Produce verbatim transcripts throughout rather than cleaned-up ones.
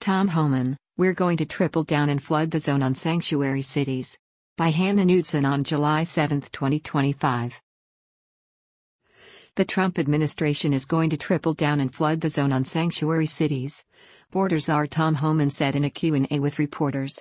Tom Homan, "We're going to triple down and flood the zone on sanctuary cities." By Hannah Knudsen on July seventh, twenty twenty-five. The Trump administration is going to triple down and flood the zone on sanctuary cities, border czar Tom Homan said in a Q and A with reporters.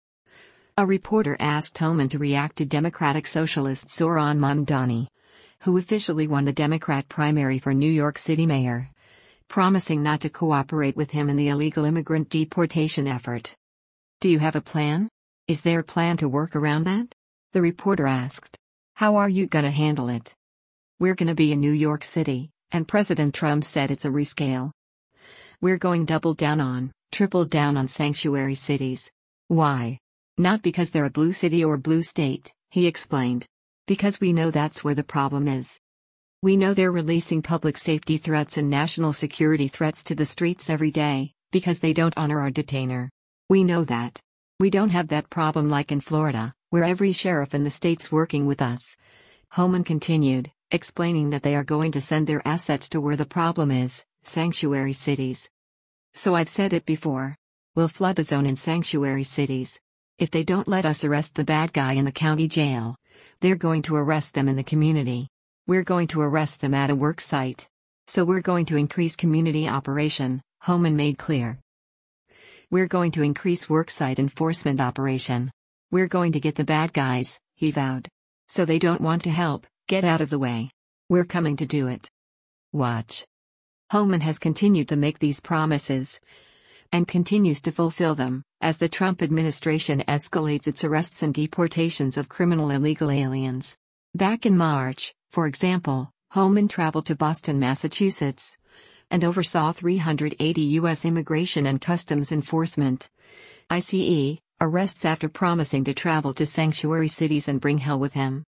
A reporter asked Homan to react to Democratic Socialist Zohran Mamdani, who officially won the Democrat primary for New York City mayor, promising not to cooperate with him in the illegal immigrant deportation effort. "Do you have a plan? Is there a plan to work around that?" the reporter asked. "How are you gonna handle it?" "We're gonna be in New York City, and President Trump said it's a rescale. We're going double down on, triple down on sanctuary cities." "Why?" "Not because they're a blue city or blue state," he explained. "Because we know that's where the problem is. We know they're releasing public safety threats and national security threats to the streets every day, because they don't honor our detainer. We know that. We don't have that problem like in Florida, where every sheriff in the state's working with us." Homan continued, explaining that they are going to send their assets to where the problem is, sanctuary cities. "So I've said it before. We'll flood the zone in sanctuary cities. If they don't let us arrest the bad guy in the county jail, they're going to arrest them in the community. We're going to arrest them at a work site. So we're going to increase community operation," Homan made clear. "We're going to increase worksite enforcement operation. We're going to get the bad guys," he vowed. "So they don't want to help, get out of the way. We're coming to do it. Watch." Homan has continued to make these promises, and continues to fulfill them, as the Trump administration escalates its arrests and deportations of criminal illegal aliens. Back in March, for example, Homan traveled to Boston, Massachusetts, and oversaw three hundred eighty U S Immigration and Customs Enforcement (I C E) arrests after promising to travel to sanctuary cities and bring hell with him.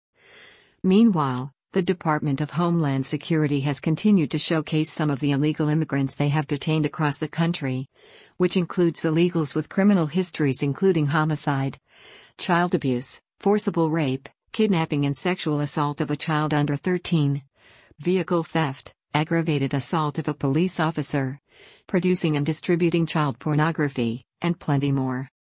Meanwhile, the Department of Homeland Security has continued to showcase some of the illegal immigrants they have detained across the country, which includes illegals with criminal histories including homicide, child abuse, forcible rape, kidnapping and sexual assault of a child under thirteen, vehicle theft, aggravated assault of a police officer, producing and distributing child pornography, and plenty more.